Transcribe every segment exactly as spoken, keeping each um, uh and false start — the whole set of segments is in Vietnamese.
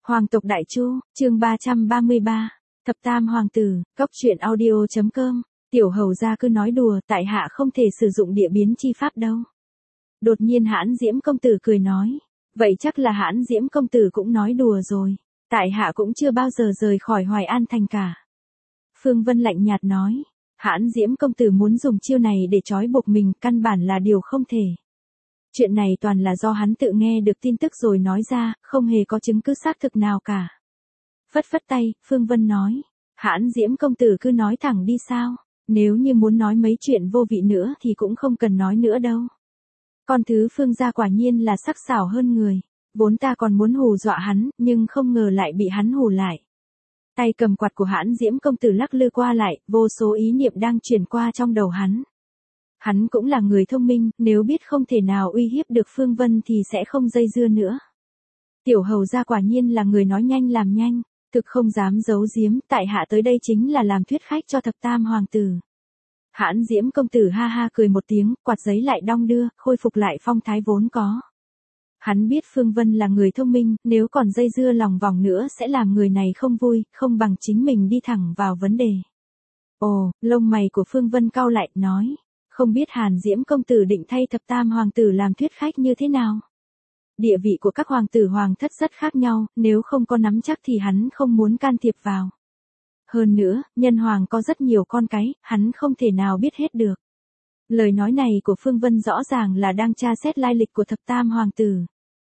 Hoàng tộc Đại Chu, chương ba trăm ba mươi ba, Thập Tam Hoàng tử, Cốc truyện audio.com, tiểu hầu gia cứ nói đùa, tại hạ không thể sử dụng địa biến chi pháp đâu. Đột nhiên Hãn Diễm công tử cười nói, vậy chắc là Hãn Diễm công tử cũng nói đùa rồi, tại hạ cũng chưa bao giờ rời khỏi Hoài An thành cả. Phương Vân lạnh nhạt nói, Hãn Diễm công tử muốn dùng chiêu này để trói buộc mình, căn bản là điều không thể. Chuyện này toàn là do hắn tự nghe được tin tức rồi nói ra, không hề có chứng cứ xác thực nào cả. Phất phất tay, Phương Vân nói, Hãn Diễm công tử cứ nói thẳng đi sao, nếu như muốn nói mấy chuyện vô vị nữa thì cũng không cần nói nữa đâu. Con thứ Phương gia quả nhiên là sắc sảo hơn người, vốn ta còn muốn hù dọa hắn, nhưng không ngờ lại bị hắn hù lại. Tay cầm quạt của Hãn Diễm công tử lắc lư qua lại, vô số ý niệm đang chuyển qua trong đầu hắn. Hắn cũng là người thông minh, nếu biết không thể nào uy hiếp được Phương Vân thì sẽ không dây dưa nữa. Tiểu hầu gia quả nhiên là người nói nhanh làm nhanh, thực không dám giấu giếm, tại hạ tới đây chính là làm thuyết khách cho Thập Tam Hoàng tử. Hãn Diễm công tử ha ha cười một tiếng, quạt giấy lại đong đưa, khôi phục lại phong thái vốn có. Hắn biết Phương Vân là người thông minh, nếu còn dây dưa lòng vòng nữa sẽ làm người này không vui, không bằng chính mình đi thẳng vào vấn đề. Ồ, lông mày của Phương Vân cau lại, nói, không biết Hàn Diễm công tử định thay Thập Tam Hoàng tử làm thuyết khách như thế nào? Địa vị của các hoàng tử hoàng thất rất khác nhau, nếu không có nắm chắc thì hắn không muốn can thiệp vào. Hơn nữa, nhân hoàng có rất nhiều con cái, hắn không thể nào biết hết được. Lời nói này của Phương Vân rõ ràng là đang tra xét lai lịch của Thập Tam Hoàng tử.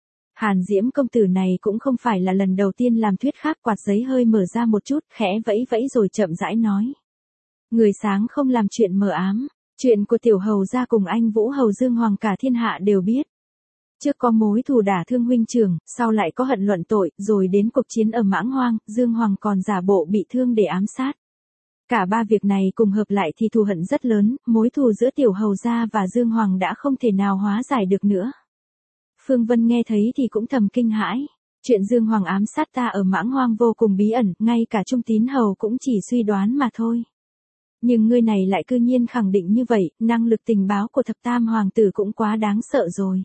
Hàn Diễm công tử này cũng không phải là lần đầu tiên làm thuyết khác, quạt giấy hơi mở ra một chút, khẽ vẫy vẫy rồi chậm rãi nói. Người sáng không làm chuyện mờ ám, chuyện của tiểu hầu gia cùng anh Vũ hầu Dương Hoàng cả thiên hạ đều biết. Trước có mối thù đả thương huynh trưởng, sau lại có hận luận tội, rồi đến cuộc chiến ở Mãng Hoang, Dương Hoàng còn giả bộ bị thương để ám sát. Cả ba việc này cùng hợp lại thì thù hận rất lớn, mối thù giữa tiểu hầu gia và Dương Hoàng đã không thể nào hóa giải được nữa. Phương Vân nghe thấy thì cũng thầm kinh hãi. Chuyện Dương Hoàng ám sát ta ở Mãng Hoang vô cùng bí ẩn, ngay cả Trung Tín hầu cũng chỉ suy đoán mà thôi. Nhưng ngươi này lại cư nhiên khẳng định như vậy, năng lực tình báo của Thập Tam Hoàng tử cũng quá đáng sợ rồi.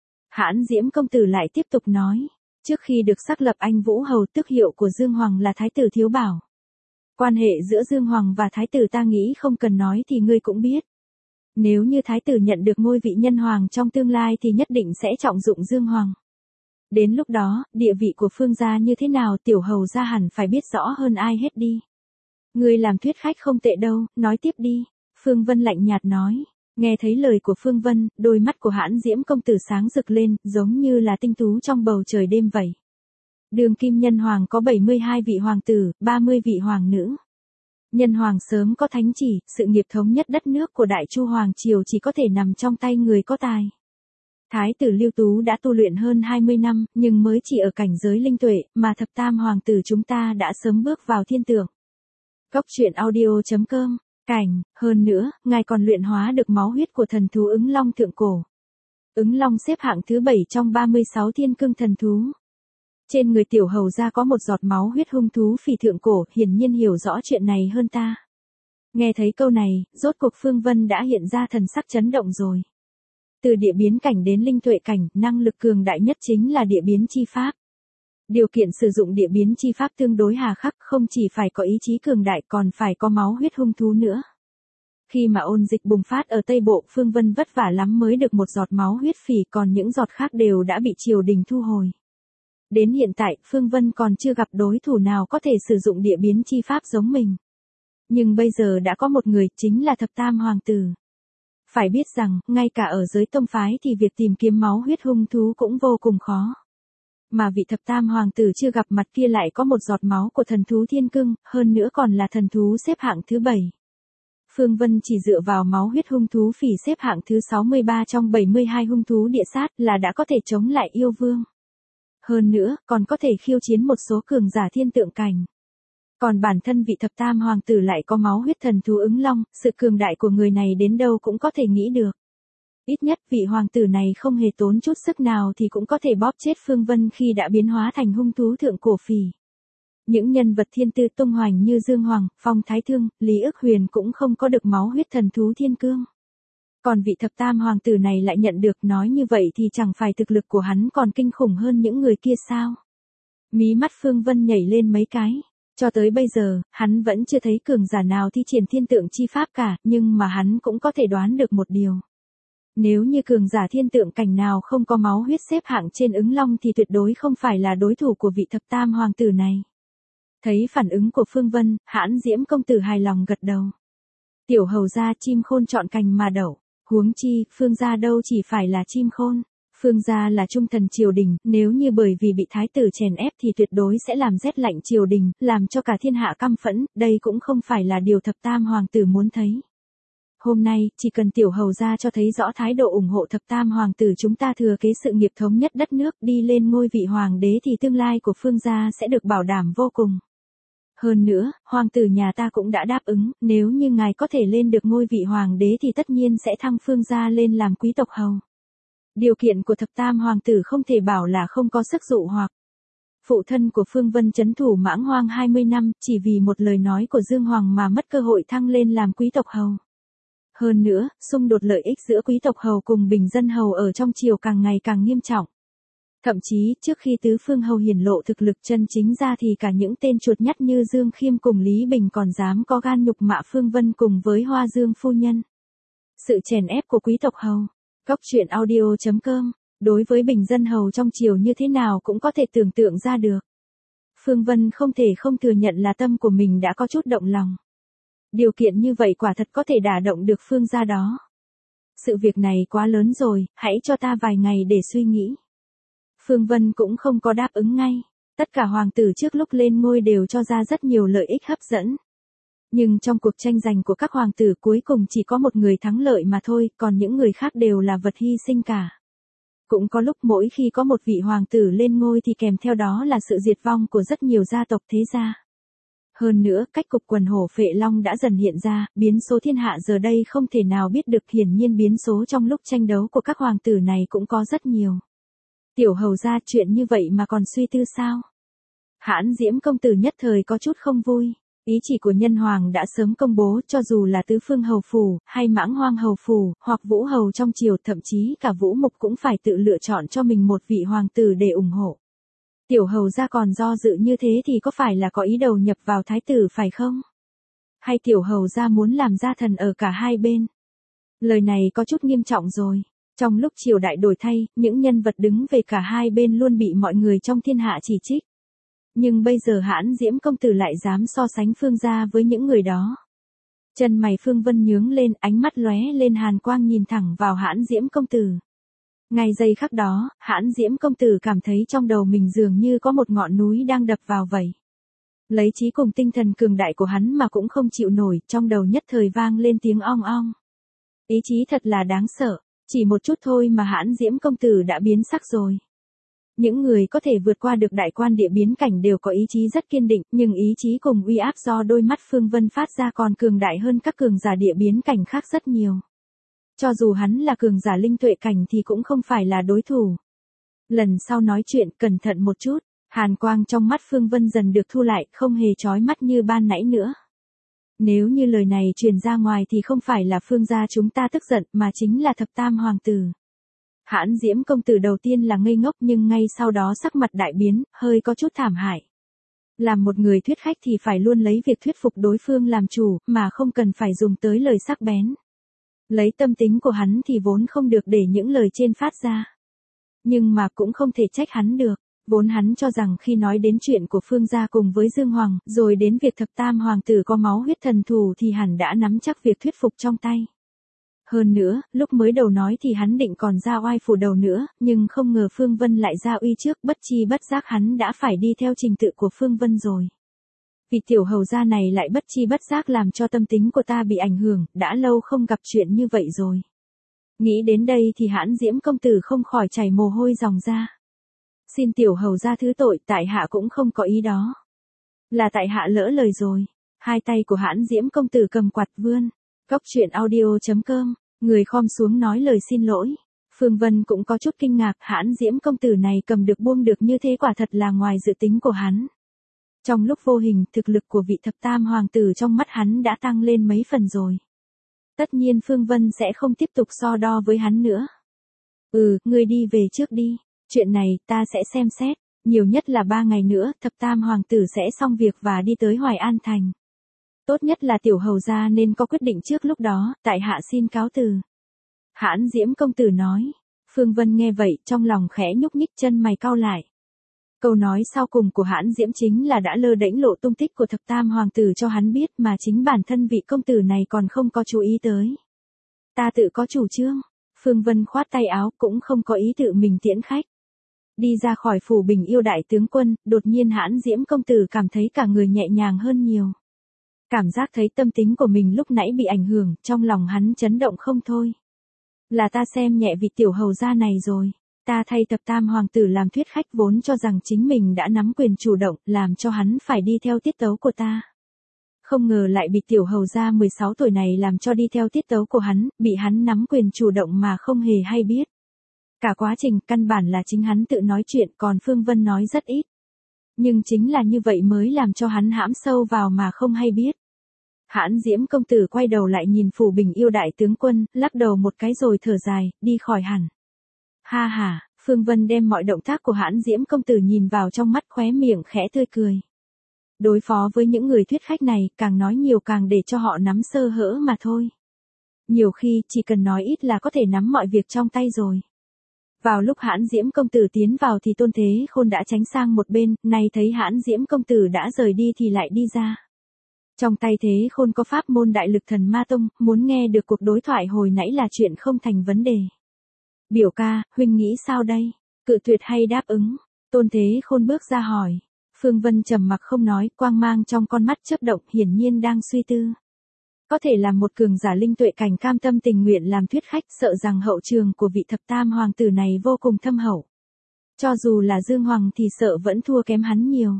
Hãn Diễm công tử lại tiếp tục nói, trước khi được xác lập anh Vũ hầu, tước hiệu của Dương Hoàng là Thái tử Thiếu Bảo. Quan hệ giữa Dương Hoàng và Thái tử ta nghĩ không cần nói thì ngươi cũng biết. Nếu như Thái tử nhận được ngôi vị nhân hoàng trong tương lai thì nhất định sẽ trọng dụng Dương Hoàng. Đến lúc đó, địa vị của Phương gia như thế nào tiểu hầu gia hẳn phải biết rõ hơn ai hết đi. Ngươi làm thuyết khách không tệ đâu, nói tiếp đi. Phương Vân lạnh nhạt nói. Nghe thấy lời của Phương Vân, đôi mắt của Hãn Diễm công tử sáng rực lên, giống như là tinh tú trong bầu trời đêm vậy. Đường kim nhân hoàng có bảy mươi hai vị hoàng tử, ba mươi vị hoàng nữ. Nhân hoàng sớm có thánh chỉ, sự nghiệp thống nhất đất nước của Đại Chu Hoàng Triều chỉ có thể nằm trong tay người có tài. Thái tử Lưu Tú đã tu luyện hơn hai mươi năm, nhưng mới chỉ ở cảnh giới linh tuệ, mà Thập Tam Hoàng tử chúng ta đã sớm bước vào thiên tượng. Cốc truyện audio.com, cảnh, hơn nữa, ngài còn luyện hóa được máu huyết của thần thú ứng long thượng cổ. Ứng long xếp hạng thứ bảy trong ba mươi sáu thiên cương thần thú. Trên người tiểu hầu gia có một giọt máu huyết hung thú phỉ thượng cổ, hiển nhiên hiểu rõ chuyện này hơn ta. Nghe thấy câu này, rốt cuộc Phương Vân đã hiện ra thần sắc chấn động rồi. Từ địa biến cảnh đến linh tuệ cảnh, năng lực cường đại nhất chính là địa biến chi pháp. Điều kiện sử dụng địa biến chi pháp tương đối hà khắc, không chỉ phải có ý chí cường đại còn phải có máu huyết hung thú nữa. Khi mà ôn dịch bùng phát ở Tây Bộ, Phương Vân vất vả lắm mới được một giọt máu huyết phỉ, còn những giọt khác đều đã bị triều đình thu hồi. Đến hiện tại, Phương Vân còn chưa gặp đối thủ nào có thể sử dụng địa biến chi pháp giống mình. Nhưng bây giờ đã có một người, chính là Thập Tam Hoàng tử. Phải biết rằng, ngay cả ở giới tông phái thì việc tìm kiếm máu huyết hung thú cũng vô cùng khó. Mà vị Thập Tam Hoàng tử chưa gặp mặt kia lại có một giọt máu của thần thú thiên cương, hơn nữa còn là thần thú xếp hạng thứ bảy. Phương Vân chỉ dựa vào máu huyết hung thú phỉ xếp hạng thứ sáu mươi ba trong bảy mươi hai hung thú địa sát là đã có thể chống lại yêu vương. Hơn nữa, còn có thể khiêu chiến một số cường giả thiên tượng cảnh. Còn bản thân vị Thập Tam Hoàng tử lại có máu huyết thần thú ứng long, sự cường đại của người này đến đâu cũng có thể nghĩ được. Ít nhất vị hoàng tử này không hề tốn chút sức nào thì cũng có thể bóp chết Phương Vân khi đã biến hóa thành hung thú thượng cổ phỉ. Những nhân vật thiên tư tung hoành như Dương Hoàng, Phong Thái Thương, Lý Ức Huyền cũng không có được máu huyết thần thú thiên cương. Còn vị Thập Tam Hoàng tử này lại nhận được, nói như vậy thì chẳng phải thực lực của hắn còn kinh khủng hơn những người kia sao? Mí mắt Phương Vân nhảy lên mấy cái. Cho tới bây giờ, hắn vẫn chưa thấy cường giả nào thi triển thiên tượng chi pháp cả, nhưng mà hắn cũng có thể đoán được một điều. Nếu như cường giả thiên tượng cảnh nào không có máu huyết xếp hạng trên ứng long thì tuyệt đối không phải là đối thủ của vị thập tam hoàng tử này. Thấy phản ứng của Phương Vân, Hãn Diễm công tử hài lòng gật đầu. Tiểu hầu gia chim khôn chọn cành mà đậu, huống chi, Phương gia đâu chỉ phải là chim khôn. Phương gia là trung thần triều đình, nếu như bởi vì bị thái tử chèn ép thì tuyệt đối sẽ làm rét lạnh triều đình, làm cho cả thiên hạ căm phẫn, đây cũng không phải là điều thập tam hoàng tử muốn thấy. Hôm nay, chỉ cần tiểu hầu gia cho thấy rõ thái độ ủng hộ thập tam hoàng tử chúng ta thừa kế sự nghiệp thống nhất đất nước đi lên ngôi vị hoàng đế thì tương lai của Phương gia sẽ được bảo đảm vô cùng. Hơn nữa, hoàng tử nhà ta cũng đã đáp ứng, nếu như ngài có thể lên được ngôi vị hoàng đế thì tất nhiên sẽ thăng Phương gia lên làm quý tộc hầu. Điều kiện của thập tam hoàng tử không thể bảo là không có sức dụ hoặc. Phụ thân của Phương Vân trấn thủ Mãng Hoang hai mươi năm, chỉ vì một lời nói của Dương Hoàng mà mất cơ hội thăng lên làm quý tộc hầu. Hơn nữa, xung đột lợi ích giữa quý tộc hầu cùng bình dân hầu ở trong triều càng ngày càng nghiêm trọng. Thậm chí, trước khi tứ phương hầu hiển lộ thực lực chân chính ra thì cả những tên chuột nhắt như Dương Khiêm cùng Lý Bình còn dám có gan nhục mạ Phương Vân cùng với Hoa Dương phu nhân. Sự chèn ép của quý tộc hầu. Cóc truyện audio chấm com, đối với bình dân hầu trong triều như thế nào cũng có thể tưởng tượng ra được. Phương Vân không thể không thừa nhận là tâm của mình đã có chút động lòng. Điều kiện như vậy quả thật có thể đả động được Phương gia đó. Sự việc này quá lớn rồi, hãy cho ta vài ngày để suy nghĩ. Phương Vân cũng không có đáp ứng ngay. Tất cả hoàng tử trước lúc lên ngôi đều cho ra rất nhiều lợi ích hấp dẫn. Nhưng trong cuộc tranh giành của các hoàng tử cuối cùng chỉ có một người thắng lợi mà thôi, còn những người khác đều là vật hy sinh cả. Cũng có lúc mỗi khi có một vị hoàng tử lên ngôi thì kèm theo đó là sự diệt vong của rất nhiều gia tộc thế gia. Hơn nữa, cách cục quần hổ Phệ Long đã dần hiện ra, biến số thiên hạ giờ đây không thể nào biết được, hiển nhiên biến số trong lúc tranh đấu của các hoàng tử này cũng có rất nhiều. Tiểu hầu gia chuyện như vậy mà còn suy tư sao? Hãn Diễm công tử nhất thời có chút không vui. Ý chỉ của nhân hoàng đã sớm công bố, cho dù là tứ phương hầu phủ, hay Mãng Hoang hầu phủ, hoặc Vũ hầu trong triều, thậm chí cả Vũ Mục cũng phải tự lựa chọn cho mình một vị hoàng tử để ủng hộ. Tiểu hầu gia còn do dự như thế thì có phải là có ý đầu nhập vào thái tử phải không? Hay tiểu hầu gia muốn làm gia thần ở cả hai bên? Lời này có chút nghiêm trọng rồi. Trong lúc triều đại đổi thay, những nhân vật đứng về cả hai bên luôn bị mọi người trong thiên hạ chỉ trích. Nhưng bây giờ Hãn Diễm công tử lại dám so sánh Phương gia với những người đó. Chân mày Phương Vân nhướng lên, ánh mắt lóe lên hàn quang nhìn thẳng vào Hãn Diễm công tử. Ngay giây khắc đó, Hãn Diễm công tử cảm thấy trong đầu mình dường như có một ngọn núi đang đập vào vậy. Lấy trí cùng tinh thần cường đại của hắn mà cũng không chịu nổi, trong đầu nhất thời vang lên tiếng ong ong. Ý chí thật là đáng sợ, chỉ một chút thôi mà Hãn Diễm công tử đã biến sắc rồi. Những người có thể vượt qua được đại quan địa biến cảnh đều có ý chí rất kiên định, nhưng ý chí cùng uy áp do đôi mắt Phương Vân phát ra còn cường đại hơn các cường giả địa biến cảnh khác rất nhiều. Cho dù hắn là cường giả linh tuệ cảnh thì cũng không phải là đối thủ. Lần sau nói chuyện cẩn thận một chút, hàn quang trong mắt Phương Vân dần được thu lại, không hề chói mắt như ban nãy nữa. Nếu như lời này truyền ra ngoài thì không phải là Phương gia chúng ta tức giận mà chính là thập tam hoàng tử. Hãn Diễm công tử đầu tiên là ngây ngốc nhưng ngay sau đó sắc mặt đại biến, hơi có chút thảm hại. Làm một người thuyết khách thì phải luôn lấy việc thuyết phục đối phương làm chủ, mà không cần phải dùng tới lời sắc bén. Lấy tâm tính của hắn thì vốn không được để những lời trên phát ra. Nhưng mà cũng không thể trách hắn được, vốn hắn cho rằng khi nói đến chuyện của Phương gia cùng với Dương Hoàng, rồi đến việc thập tam hoàng tử có máu huyết thần thù thì hẳn đã nắm chắc việc thuyết phục trong tay. Hơn nữa, lúc mới đầu nói thì hắn định còn ra oai phủ đầu nữa, nhưng không ngờ Phương Vân lại ra uy trước, bất chi bất giác hắn đã phải đi theo trình tự của Phương Vân rồi. Vị tiểu hầu gia này lại bất chi bất giác làm cho tâm tính của ta bị ảnh hưởng, đã lâu không gặp chuyện như vậy rồi. Nghĩ đến đây thì Hãn Diễm công tử không khỏi chảy mồ hôi ròng ra. Xin tiểu hầu gia thứ tội, tại hạ cũng không có ý đó. Là tại hạ lỡ lời rồi. Hai tay của Hãn Diễm công tử cầm quạt vươn. Cóc truyện audio chấm com, người khom xuống nói lời xin lỗi. Phương Vân cũng có chút kinh ngạc, Hãn Diễm công tử này cầm được buông được như thế quả thật là ngoài dự tính của hắn. Trong lúc vô hình, thực lực của vị thập tam hoàng tử trong mắt hắn đã tăng lên mấy phần rồi. Tất nhiên Phương Vân sẽ không tiếp tục so đo với hắn nữa. Ừ, ngươi đi về trước đi, chuyện này ta sẽ xem xét. Nhiều nhất là ba ngày nữa, thập tam hoàng tử sẽ xong việc và đi tới Hoài An Thành. Tốt nhất là tiểu hầu gia nên có quyết định trước lúc đó, tại hạ xin cáo từ. Hãn Diễm công tử nói. Phương Vân nghe vậy, trong lòng khẽ nhúc nhích, chân mày cau lại. Câu nói sau cùng của Hãn Diễm chính là đã lơ đễnh lộ tung tích của thập tam hoàng tử cho hắn biết mà chính bản thân vị công tử này còn không có chú ý tới. Ta tự có chủ trương. Phương Vân khoát tay áo, cũng không có ý tự mình tiễn khách. Đi ra khỏi phủ Bình Yêu đại tướng quân, đột nhiên Hãn Diễm công tử cảm thấy cả người nhẹ nhàng hơn nhiều. Cảm giác thấy tâm tính của mình lúc nãy bị ảnh hưởng, trong lòng hắn chấn động không thôi. Là ta xem nhẹ vị tiểu hầu gia này rồi. Ta thay thập tam hoàng tử làm thuyết khách vốn cho rằng chính mình đã nắm quyền chủ động, làm cho hắn phải đi theo tiết tấu của ta. Không ngờ lại bị tiểu hầu gia mười sáu tuổi này làm cho đi theo tiết tấu của hắn, bị hắn nắm quyền chủ động mà không hề hay biết. Cả quá trình căn bản là chính hắn tự nói chuyện, còn Phương Vân nói rất ít. Nhưng chính là như vậy mới làm cho hắn hãm sâu vào mà không hay biết. Hãn Diễm công tử quay đầu lại nhìn phủ Bình Yêu đại tướng quân, lắc đầu một cái rồi thở dài, đi khỏi hẳn. Ha ha, Phương Vân đem mọi động tác của Hãn Diễm công tử nhìn vào trong mắt, khóe miệng khẽ tươi cười. Đối phó với những người thuyết khách này, càng nói nhiều càng để cho họ nắm sơ hở mà thôi. Nhiều khi, chỉ cần nói ít là có thể nắm mọi việc trong tay rồi. Vào lúc Hãn Diễm công tử tiến vào thì Tôn Thế Khôn đã tránh sang một bên, nay thấy Hãn Diễm công tử đã rời đi thì lại đi ra. Trong tay Thế Khôn có pháp môn Đại Lực Thần Ma Tông, muốn nghe được cuộc đối thoại hồi nãy là chuyện không thành vấn đề. Biểu ca, huynh nghĩ sao đây? Cự tuyệt hay đáp ứng? Tôn Thế Khôn bước ra hỏi. Phương Vân trầm mặc không nói, quang mang trong con mắt chớp động, hiển nhiên đang suy tư. Có thể là một cường giả linh tuệ cảnh cam tâm tình nguyện làm thuyết khách, sợ rằng hậu trường của vị thập tam hoàng tử này vô cùng thâm hậu. Cho dù là Dương Hoàng thì sợ vẫn thua kém hắn nhiều.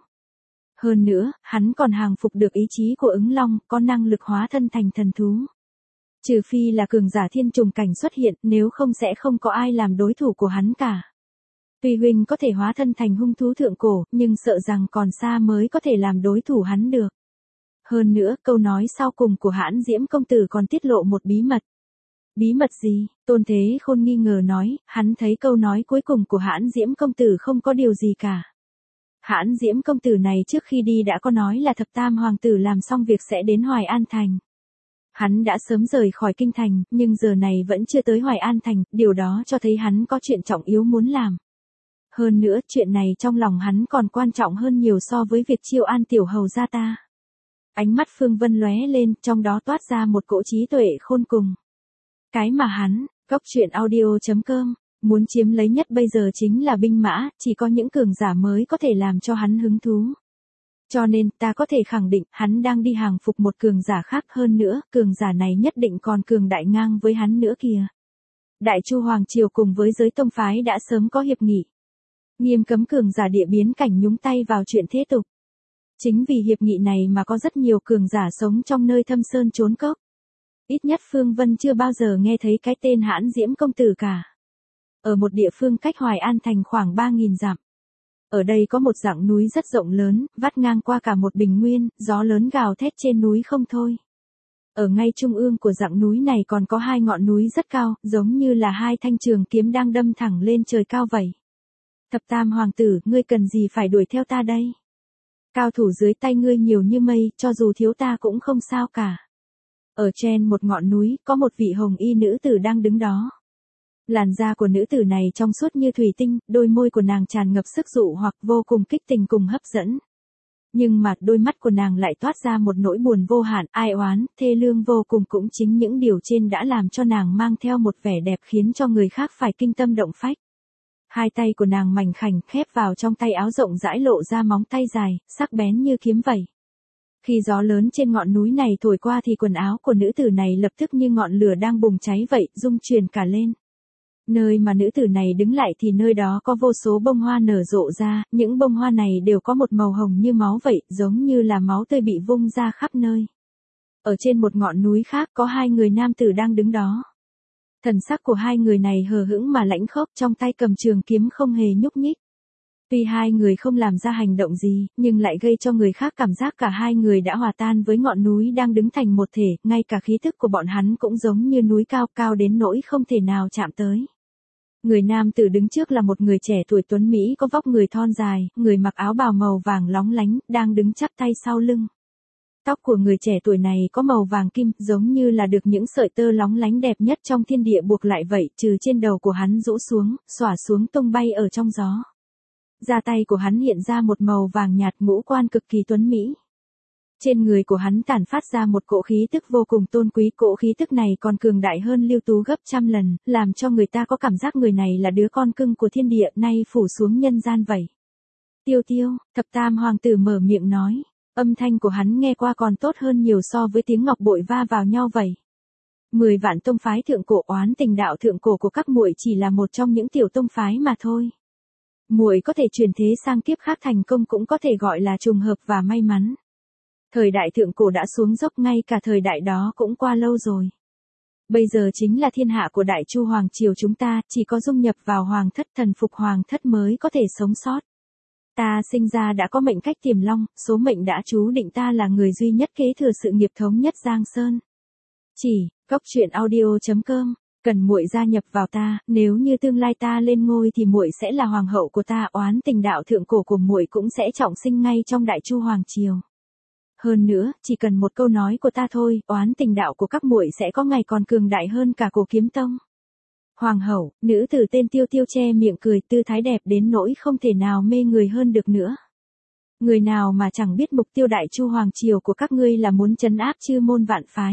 Hơn nữa, hắn còn hàng phục được ý chí của ứng long, có năng lực hóa thân thành thần thú. Trừ phi là cường giả thiên trùng cảnh xuất hiện, nếu không sẽ không có ai làm đối thủ của hắn cả. Tuy huynh có thể hóa thân thành hung thú thượng cổ, nhưng sợ rằng còn xa mới có thể làm đối thủ hắn được. Hơn nữa, câu nói sau cùng của Hãn Diễm công tử còn tiết lộ một bí mật. Bí mật gì? Tôn Thế Khôn nghi ngờ nói, hắn thấy câu nói cuối cùng của Hãn Diễm công tử không có điều gì cả. Hãn Diễm công tử này trước khi đi đã có nói là thập tam hoàng tử làm xong việc sẽ đến Hoài An Thành. Hắn đã sớm rời khỏi kinh thành, nhưng giờ này vẫn chưa tới Hoài An Thành, điều đó cho thấy hắn có chuyện trọng yếu muốn làm. Hơn nữa, chuyện này trong lòng hắn còn quan trọng hơn nhiều so với việc chiêu an tiểu hầu gia ta. Ánh mắt Phương Vân lóe lên, trong đó toát ra một cỗ trí tuệ khôn cùng. Cái mà hắn, góc truyện audio chấm com, muốn chiếm lấy nhất bây giờ chính là binh mã, chỉ có những cường giả mới có thể làm cho hắn hứng thú. Cho nên, ta có thể khẳng định, hắn đang đi hàng phục một cường giả khác, hơn nữa, cường giả này nhất định còn cường đại ngang với hắn nữa kìa. Đại Chu Hoàng Triều cùng với giới tông phái đã sớm có hiệp nghị. Nghiêm cấm cường giả địa biến cảnh nhúng tay vào chuyện thế tục. Chính vì hiệp nghị này mà có rất nhiều cường giả sống trong nơi thâm sơn trốn cốc. Ít nhất Phương Vân chưa bao giờ nghe thấy cái tên Hãn Diễm công tử cả. Ở một địa phương cách Hoài An Thành khoảng ba nghìn dặm. Ở đây có một dãy núi rất rộng lớn, vắt ngang qua cả một bình nguyên, gió lớn gào thét trên núi không thôi. Ở ngay trung ương của dãy núi này còn có hai ngọn núi rất cao, giống như là hai thanh trường kiếm đang đâm thẳng lên trời cao vậy. Thập tam hoàng tử, ngươi cần gì phải đuổi theo ta đây? Cao thủ dưới tay ngươi nhiều như mây, cho dù thiếu ta cũng không sao cả. Ở trên một ngọn núi, có một vị hồng y nữ tử đang đứng đó. Làn da của nữ tử này trong suốt như thủy tinh, đôi môi của nàng tràn ngập sức dụ hoặc vô cùng kích tình cùng hấp dẫn. Nhưng mà đôi mắt của nàng lại toát ra một nỗi buồn vô hạn, ai oán, thê lương vô cùng, cũng chính những điều trên đã làm cho nàng mang theo một vẻ đẹp khiến cho người khác phải kinh tâm động phách. Hai tay của nàng mảnh khảnh khép vào trong tay áo rộng rãi lộ ra móng tay dài, sắc bén như kiếm vậy. Khi gió lớn trên ngọn núi này thổi qua thì quần áo của nữ tử này lập tức như ngọn lửa đang bùng cháy vậy, rung chuyển cả lên. Nơi mà nữ tử này đứng lại thì nơi đó có vô số bông hoa nở rộ ra, những bông hoa này đều có một màu hồng như máu vậy, giống như là máu tươi bị vung ra khắp nơi. Ở trên một ngọn núi khác có hai người nam tử đang đứng đó. Thần sắc của hai người này hờ hững mà lãnh khốc, trong tay cầm trường kiếm không hề nhúc nhích. Tuy hai người không làm ra hành động gì, nhưng lại gây cho người khác cảm giác cả hai người đã hòa tan với ngọn núi đang đứng thành một thể, ngay cả khí thức của bọn hắn cũng giống như núi cao cao đến nỗi không thể nào chạm tới. Người nam tử đứng trước là một người trẻ tuổi tuấn Mỹ có vóc người thon dài, người mặc áo bào màu vàng lóng lánh, đang đứng chắp tay sau lưng. Tóc của người trẻ tuổi này có màu vàng kim, giống như là được những sợi tơ lóng lánh đẹp nhất trong thiên địa buộc lại vậy, trừ trên đầu của hắn rũ xuống, xõa xuống tung bay ở trong gió. Da tay của hắn hiện ra một màu vàng nhạt, ngũ quan cực kỳ tuấn Mỹ. Trên người của hắn tản phát ra một cỗ khí tức vô cùng tôn quý, cỗ khí tức này còn cường đại hơn Lưu Tú gấp trăm lần, làm cho người ta có cảm giác người này là đứa con cưng của thiên địa nay phủ xuống nhân gian vậy. Tiêu Tiêu, thập tam hoàng tử mở miệng nói, âm thanh của hắn nghe qua còn tốt hơn nhiều so với tiếng ngọc bội va vào nhau vậy. Mười vạn tông phái thượng cổ, oán tình đạo thượng cổ của các muội chỉ là một trong những tiểu tông phái mà thôi. Muội có thể chuyển thế sang kiếp khác thành công cũng có thể gọi là trùng hợp và may mắn. Thời đại thượng cổ đã xuống dốc, ngay cả thời đại đó cũng qua lâu rồi. Bây giờ chính là thiên hạ của Đại Chu Hoàng Triều chúng ta, chỉ có dung nhập vào Hoàng thất, thần phục Hoàng thất mới có thể sống sót. Ta sinh ra đã có mệnh cách tiềm long, số mệnh đã chú định ta là người duy nhất kế thừa sự nghiệp thống nhất Giang Sơn. Chỉ, góc truyện audio chấm com, cần muội gia nhập vào ta, nếu như tương lai ta lên ngôi thì muội sẽ là hoàng hậu của ta, oán tình đạo thượng cổ của muội cũng sẽ trọng sinh ngay trong Đại Chu Hoàng Triều. Hơn nữa, chỉ cần một câu nói của ta thôi, oán tình đạo của các muội sẽ có ngày còn cường đại hơn cả Cổ Kiếm Tông. Hoàng hậu, nữ tử tên Tiêu Tiêu che miệng cười, tư thái đẹp đến nỗi không thể nào mê người hơn được nữa. Người nào mà chẳng biết mục tiêu Đại Chu Hoàng Triều của các ngươi là muốn trấn áp chư môn vạn phái.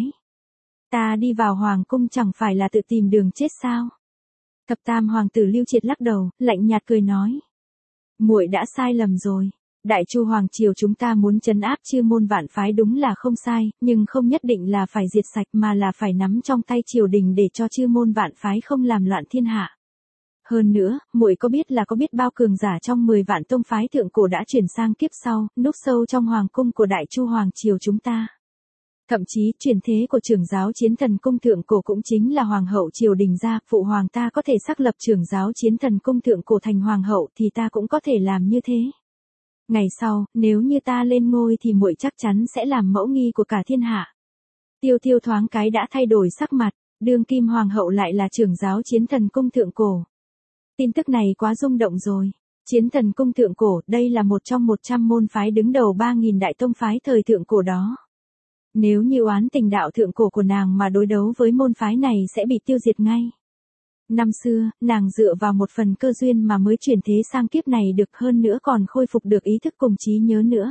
Ta đi vào hoàng cung chẳng phải là tự tìm đường chết sao? Thập tam hoàng tử Lưu Triệt lắc đầu, lạnh nhạt cười nói. Muội đã sai lầm rồi. Đại Chu Hoàng Triều chúng ta muốn trấn áp chư môn vạn phái đúng là không sai, nhưng không nhất định là phải diệt sạch mà là phải nắm trong tay triều đình để cho chư môn vạn phái không làm loạn thiên hạ. Hơn nữa, muội có biết là có biết bao cường giả trong mười vạn tông phái thượng cổ đã chuyển sang kiếp sau, núp sâu trong hoàng cung của Đại Chu Hoàng Triều chúng ta. Thậm chí, truyền thế của trưởng giáo chiến thần cung thượng cổ cũng chính là hoàng hậu triều đình gia, phụ hoàng ta có thể xác lập trưởng giáo chiến thần cung thượng cổ thành hoàng hậu thì ta cũng có thể làm như thế. Ngày sau, nếu như ta lên ngôi thì muội chắc chắn sẽ làm mẫu nghi của cả thiên hạ. Tiêu Tiêu thoáng cái đã thay đổi sắc mặt, đương kim hoàng hậu lại là trưởng giáo chiến thần cung thượng cổ. Tin tức này quá rung động rồi. Chiến thần cung thượng cổ, đây là một trong một trăm môn phái đứng đầu ba nghìn đại tông phái thời thượng cổ đó. Nếu như oán tình đạo thượng cổ của nàng mà đối đấu với môn phái này sẽ bị tiêu diệt ngay. Năm xưa, nàng dựa vào một phần cơ duyên mà mới chuyển thế sang kiếp này được, hơn nữa còn khôi phục được ý thức cùng trí nhớ nữa.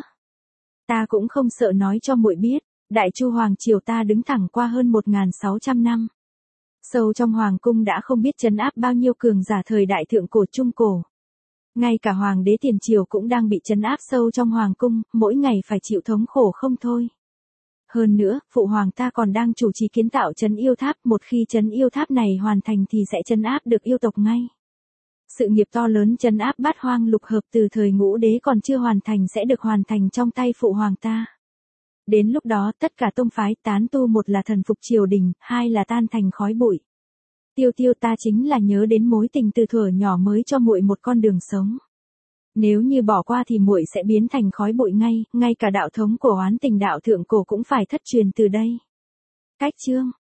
Ta cũng không sợ nói cho muội biết, Đại Chu Hoàng Triều ta đứng thẳng qua hơn một nghìn sáu trăm năm. Sâu trong hoàng cung đã không biết trấn áp bao nhiêu cường giả thời đại thượng cổ trung cổ. Ngay cả hoàng đế tiền triều cũng đang bị trấn áp sâu trong hoàng cung, mỗi ngày phải chịu thống khổ không thôi. Hơn nữa, phụ hoàng ta còn đang chủ trì kiến tạo trấn yêu tháp, một khi trấn yêu tháp này hoàn thành thì sẽ trấn áp được yêu tộc ngay. Sự nghiệp to lớn trấn áp bát hoang lục hợp từ thời ngũ đế còn chưa hoàn thành sẽ được hoàn thành trong tay phụ hoàng ta. Đến lúc đó tất cả tông phái tán tu, một là thần phục triều đình, hai là tan thành khói bụi. Tiêu Tiêu, ta chính là nhớ đến mối tình từ thuở nhỏ mới cho muội một con đường sống. Nếu như bỏ qua thì muội sẽ biến thành khói bụi ngay, ngay cả đạo thống của oán tình đạo thượng cổ cũng phải thất truyền từ đây. Cách chương